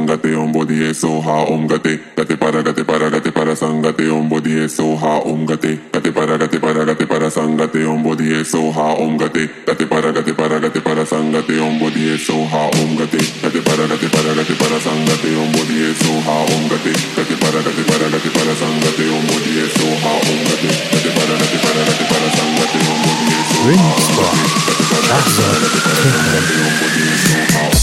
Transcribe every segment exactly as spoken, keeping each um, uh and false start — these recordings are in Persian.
sangate on body is so hot om gate gate para gate para gate para sangate on body is so hot om gate gate para gate para gate para sangate on body is so hot om gate gate para gate para gate para sangate on body is so hot om gate gate para gate para gate para sangate on body is so hot om gate gate para gate para gate para sangate on body is so hot om gate gate para gate para gate para sangate on body is so hot gate para gate para gate para sangate on body is so hot.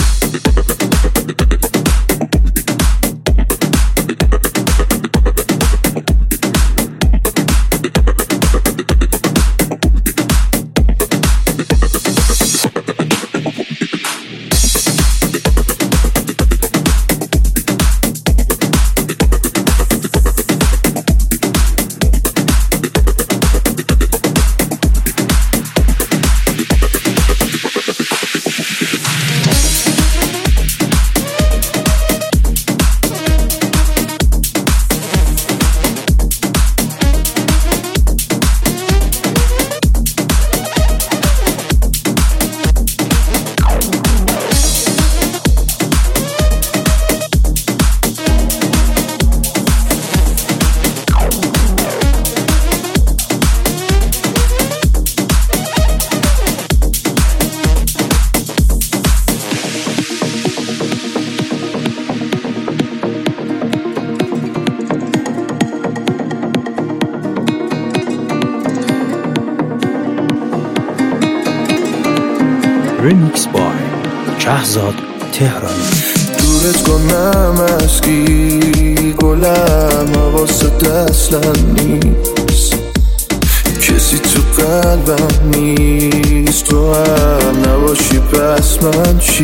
Remix by شهزاد تهرانی. دورت کنم از کی گلم حواست اصلا نیست، کسی تو قلبم نیست، تو هم نباشی پس من چی؟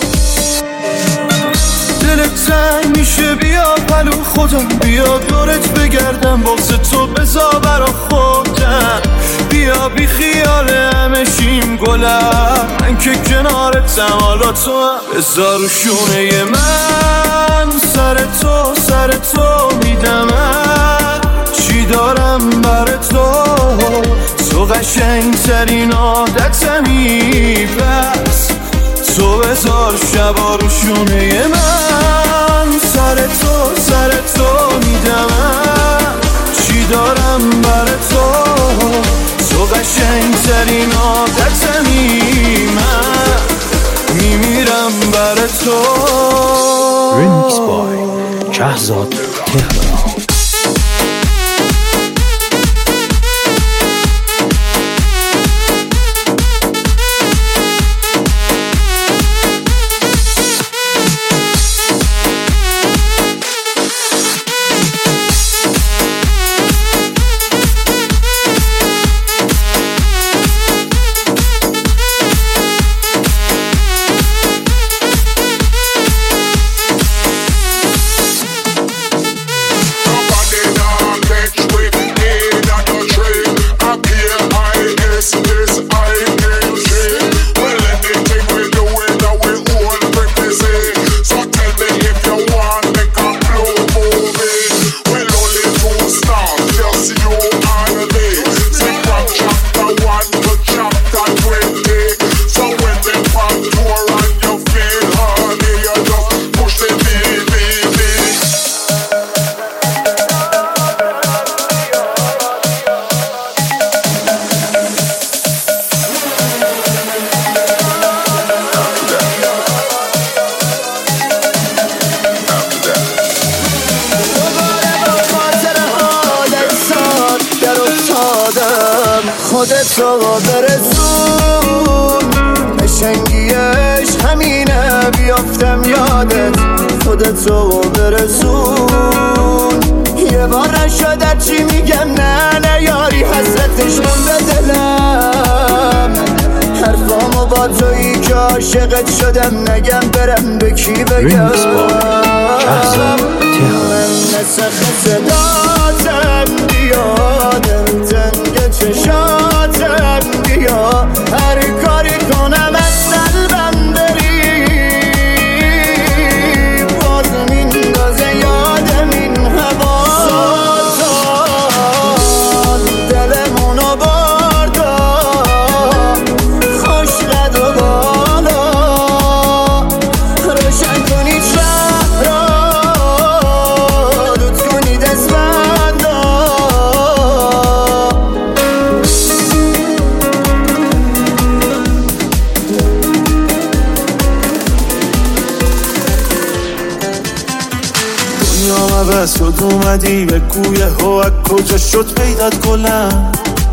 دلت تنگ میشه بیا پلو خودم، بیا دورت بگردم واسه تو بزا برا خودم، بیا بی خیال همه شیم گلم، من که کنارتم حالا تو هم بزا رو شونه من، سر تو سر تو میدمم چی دارم بر تو، تو قشنگ ترین عادتمی، پس تو بزار شبا رو شونه من، سر تو سر تو میدمم چی دارم بر تو، تو قشنگ ترین عادتمی، من میمیرم بر تو. Remix by شهزاد تهرانی. خودت رو برسون، قشنگیش همینه بیافتم یادت، خودت رو برسون، یه بار نشد چی میگم نه نه یاری حسرتش مونده دلم، حرفامو با تویی که عاشقت شدم نگم برم به کی بگم، من نسخ صداتم بیا دل تنگ چشاتم بیا، هر کاری کنم از قلبم بری، باز میندازه یادم این هوا، سلطان دلمونو بردا خوش قد و بالا، روشن کنی چند عوض شد اومدی به گوی هوک کجا شد پیدات گلم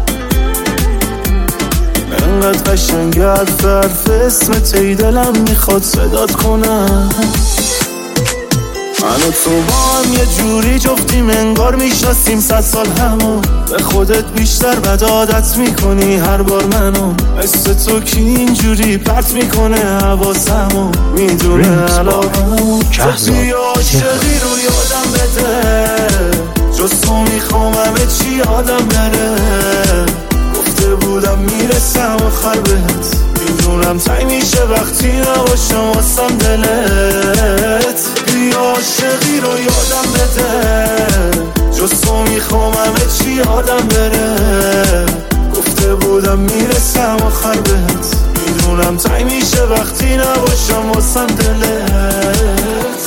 انقدر قشنگه حرف حرف اسم تی دلم میخواد صدات کنم من و تو با هم یه جوری جفتیم انگار میشناسیم صد سال همو به خودت بیشتر بد عادت میکنی هر بار منو مثل تو کی اینجوری پرت میکنه حواسمو میدونه علاقمو تو بیا عاشقی رو یادم بده جز تو میخوام همه چی یادم بره گفته بودم میرسم آخر بهت میدونم تایی میشه وقتی نباشم واسم دلت بیا عاشقی رو یادم بده جز تو میخوام همه چی یادم بره گفته بودم میرسم آخر بهت میدونم تایی میشه وقتی نباشم واسم دلت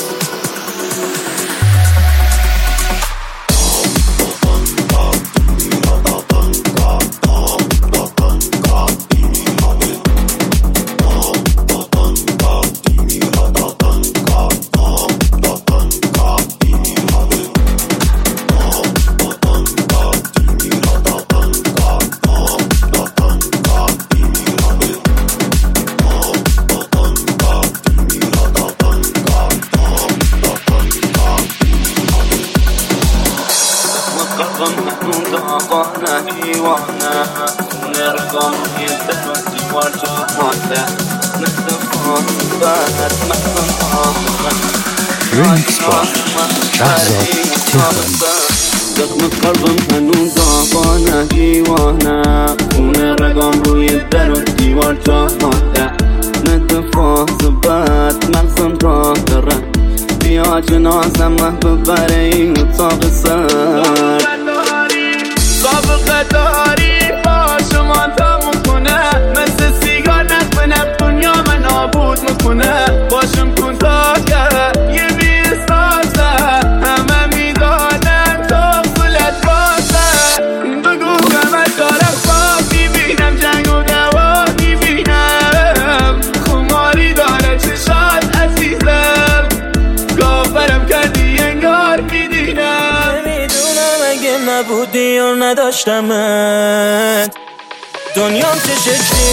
Remix by شهزاد تهرانی زخم قلبم هنوز آقا نگیوانه خونه رگام روی در و دیوار جاده نتفاز بد مغزم راه داره بیا جنازم محبوب بره این اتاق سر سابقه داری با شما تموم کنه مثل سیگار نکنه دنیا من نابود میکنه باشم کن تا کرد یه بیستازه همه میدانم تو خلت بازه بگو همه دارم خواب میبینم جنگ و دوا میبینم خماری داره چشات عزیزم گافرم کردی انگار میدینم نمیدونم اگه نبودی یا نداشتمت دنیام چه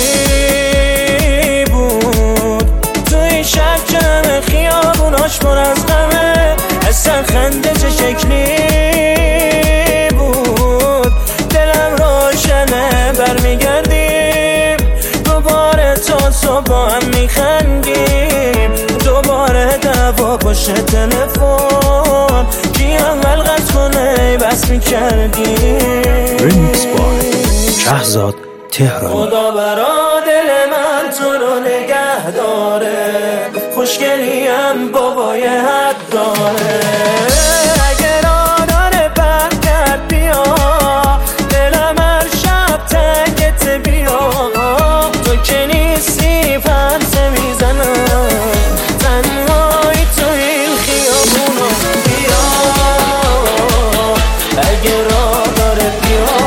شکلی بود تو این شب جمع خیابوناش پر از غمه اصلا خنده چه شکلی بود دلم روشنه برمیگردیم دوباره تا صبح با هم میخندیم دوباره دعوا باشه تلفن کی اول قطع کنه بس میکردیم Remix by شهزاد تهرانی خدا برا دل من تو رو نگه داره خوشگلیم بابای حد داره اگه را داره برگرد بیا دلم هر شب تنگت بیا تو که نیستی پرسه میزنم تنهایی تو این خیابونو بیا اگه را داره بیا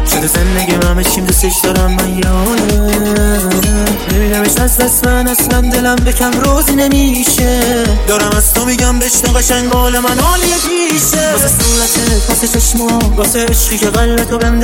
شده زندگی همه چیم دوستش دارم من یاره ببینمش از دست من اصلا دلم بکم روزی نمیشه دارم از تو میگم بشنو قشنگ حال من حالیه پیشه واسه صورتت واسه چشما واسه عشقی که قلبتو بهم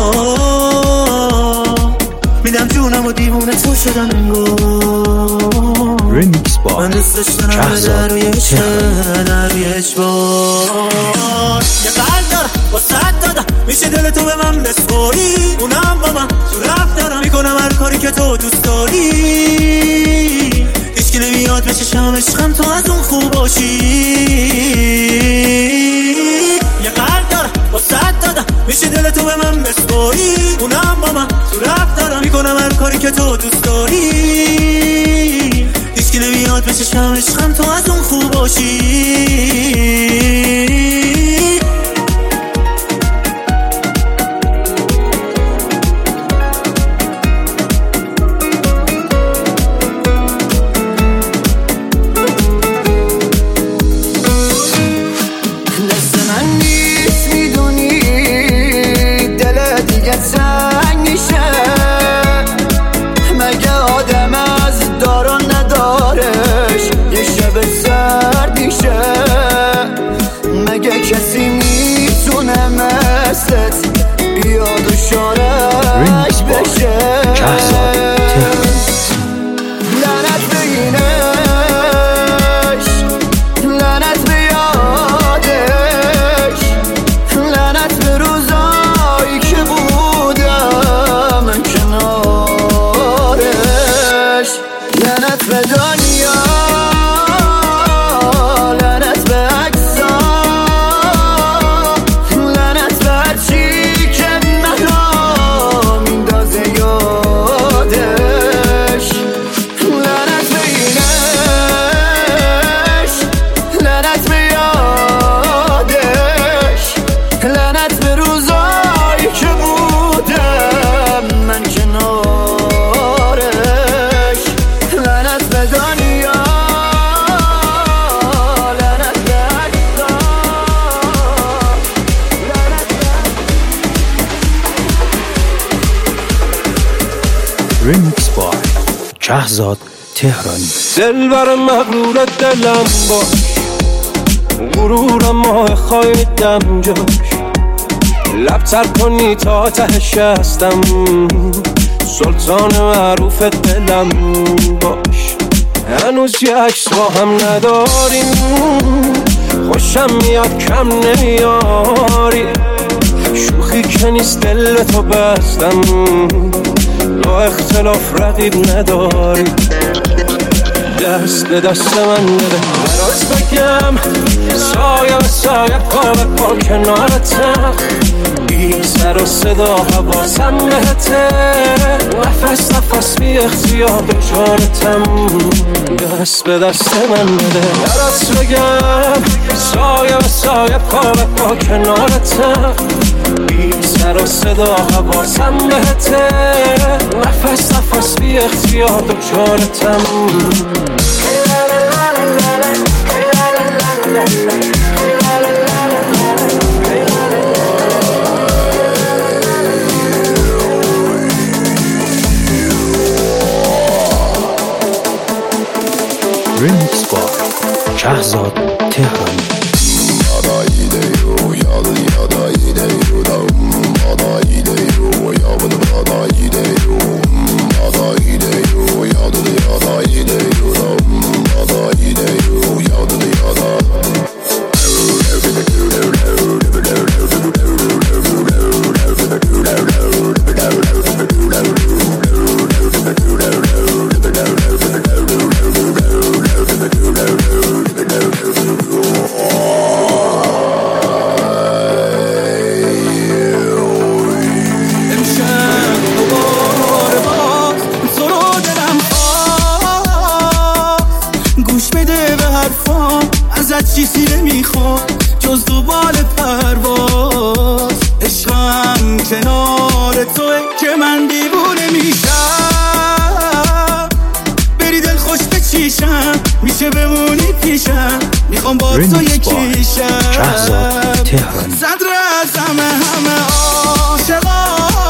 داد میدم جونم و دیوونه تو شدم انگار ریمیکس با من دوستش دارم به در روی چه در روی اجبار یه قلب دارم واسه دادم میشه دل تو به من بسپاری اونم با من تو رفت دارم میکنم هر کاری که تو دوست داری هیچکی نمیاد بشه شم عشقم تو از اون خوب باشی یه قلب دارم واسه دادم میشه دل تو به من بسپاری اونم با من تو رفت دارم میکنم هر کاری که تو دوست داری هیچکی نمیاد بشه شم عشقم تو از اون خوب باشی کسی میتونه مثلت بیاد و شارش بشه لعنت به اینش لعنت به یادش لعنت به روزایی که بودم من کنارش لعنت به دنیا ریمیکس با شهزاد تهرانی دلبر مغرور دلم باش غرورم ماه خواهی دم جاش لب تر کنی تا تهش هستم سلطان معروف دلم باش هنوز یه عکس با هم نداریم خوشم میاد کم نمیاری شوخی که نیست دل تو بستم با اختلاف رقیب نداری دست به دست من بده براز بگم سایه به سایه پا به پا کنارتم بی سر و صدا حواسم بهته نفس نفس بی اختیار به جانتم دست به دست من بده براز بگم سایه به سایه پا به پا کنارتم بی سر و صدا حواسم بهته نفس نفس بی اختیار به جانتم ریمیکس با شهزاد تهرانی چیزی نمیخواد جز دوبال پرواز عشقم کنار توه که من دیوونه میشم بری دل خوش بچیشم میشه بمونی پیشم میخوام با تو یکیشم شهزاد تهرانی صدر از همه همه عاشقان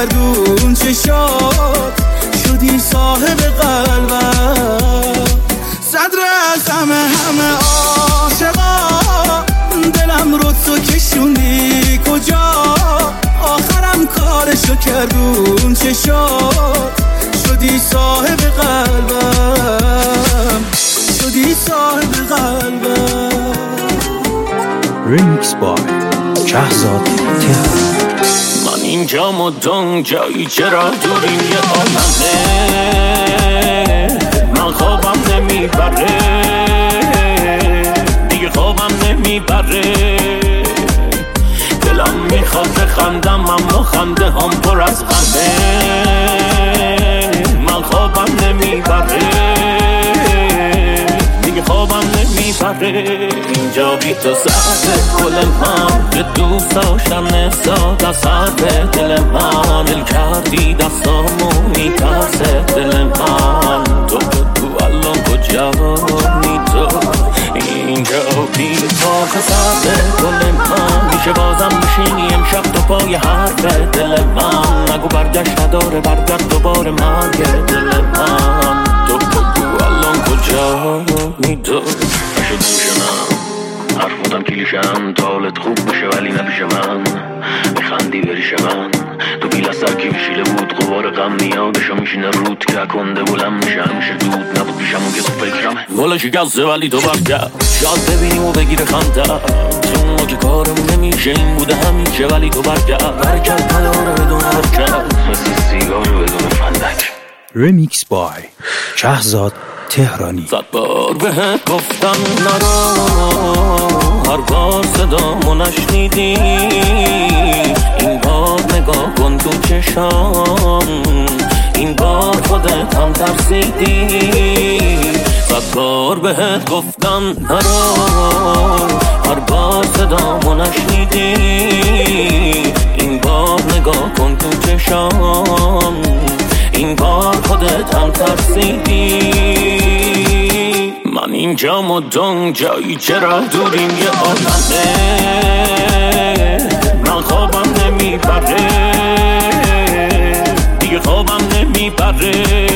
گردون چشات شدی صاحب قلبم. صدر از همه همه عاشقا دلم رو تو کشوندی کجا، آخرم کارشو کردون چشات شدی صاحب قلبم، شدی صاحب قلبم. ریمیکس بای شهزاد تهرانی. من اینجا مدام جایی چرا دوریم یه عالمه، من خوابم نمیبره دیگه، خوابم نمیبره. دلم میخواد بخندم اما خنده هم پر از غمه، من خوابم نمیبره دیگه، خوابم نمیبره. اینجا بی تو سرده کل من که دوست داشتم نساد از سرده دل من، دل کردی دستامو میترسه دل من. تو بگو الان کجایی تو، اینجا بی تو سرده کل من، میشه بازم میشینی امشب تو پای حرف دل من. نگو برگشت نداره برگرد دوباره مرگ دل من. تو بگو الان کجایی تو. نشد میشنم حرف بودم کلیشم تا حالت خوب بشه ولی نپیش من، میخندی بریش من. تو بیل از سرکی بشیله بود غبار غم میادشو میشینه رود که کنده بلم میشه همیشه دود نبود پیشم اون که تو فکرم گله شکسته ولی تو برگرد شاید ببینیم و بگیره خنده. چون ما که کارمون نمیشه این بوده همیشه ولی تو برگرد، برگرد نداره بدون حرکت مثل سیگار بدون فندک. ریمیکس بای شهزاد تهرانی. صد بار بهت گفتم نرو، هر بار صدامو نشنیدی، این بار نگاه کن تو چشام، این بار خودت هم ترسیدی. صد بار بهت گفتم نرو، هر بار صدامو نشنیدی، این بار نگاه کن تو چشام، این بار خودت هم ترسیدی. من اینجا مدام جایی چرا دوریم یه عالمه، من خوابم نمیبره دیگه، خوابم نمیبره.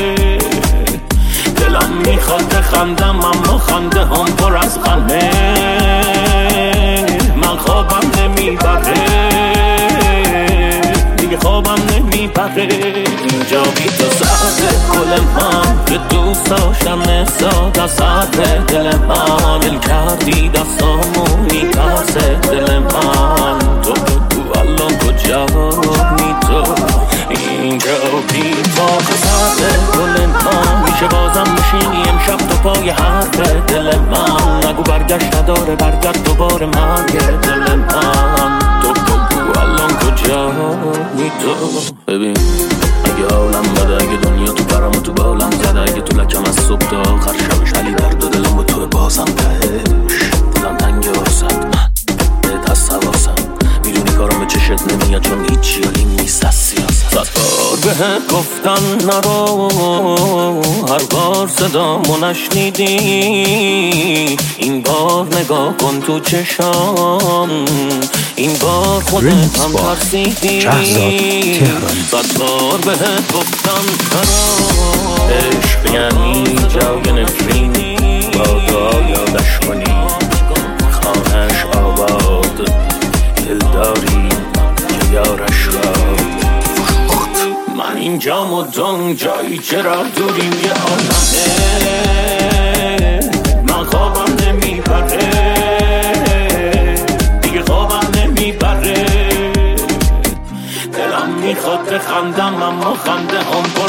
دلم میخواد بخندم اما خنده هم پر از غمه، من خوابم نمیبره دیگه، خوابم نمیبره. اینجا بی تو سرده کل من که دوست داشتم نساد از سرده دل من، دل کردی دستامو میترسه دل من. تو بگو الان کجایی تو، اینجا بی تو سرده کل من، میشه بازم میشینی امشب تو پای حرف دل من. نگو برگشت نداره برگرد دوباره مرگ دل من. تو بگو الان کجایی تو. ببین اگه حالم بده، اگه دنیا تو پرم و تو بالم زده، اگه تو لکم از صبح تا آخر شبش، ولی درد و دلم با تو بازم تهش، دلم تنگه واسد من بهت هست حواسم، میدونی کارم به چشت نمیاد چون هیچی حالی نیست از سیاست. صد بار بهت گفتم نرو، هر بار صدامو نشنیدی، این بار نگاه کن تو چشام، این بار خودت هم ترسیدی. صد بار بهت گفتم نرو، عشق یعنی جای نفرینی، با دعا یادش کنی خانهش آباد، دلداری که یارش را فروخت. من اینجا مدام جایی چرا دوریم یه عالمه، من خوابم نمیبره دیگه، خوابم نمیبره. دلم میخواد بخندم اما خنده هم